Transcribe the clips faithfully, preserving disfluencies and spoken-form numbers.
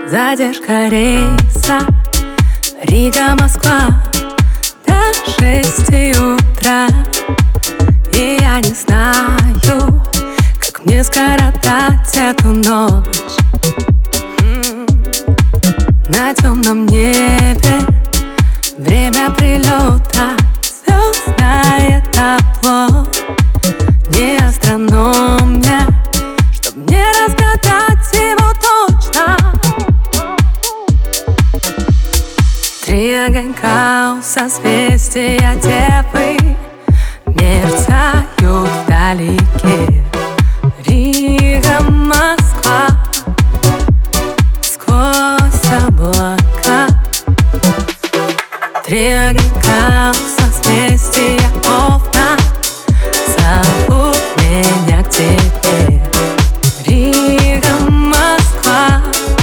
Задержка рейса Рига-Москва до шести утра. И я не знаю, как мне скоротать эту ночь. На темном небе время прилета, звездное табло. Не астрономия, чтоб не разгадать его точно. Три огонька у созвездия Девы мерцают вдалеке. Рига, Москва, сквозь облака. Три огонька у созвездия Овна зовут меня к тебе. Рига, Москва,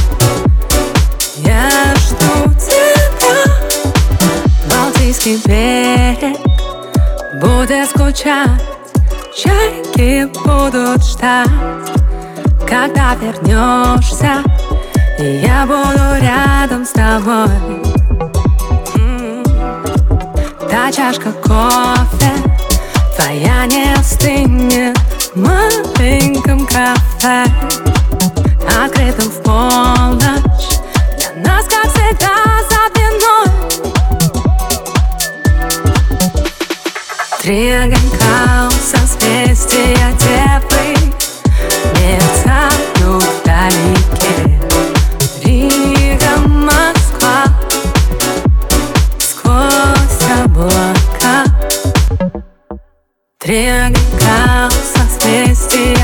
я жду тебя. Балтийский берег будет скучать, чайки будут ждать, когда вернешься, и я буду рядом с тобой. Та чашка кофе твоя не остынет в маленьком кафе, открытым в полночь для нас, как всегда, за виной. Три огонька у созвездия Девы мерцают вдалеке. Рига, Москва, сквозь облака. Три огонька у созвездия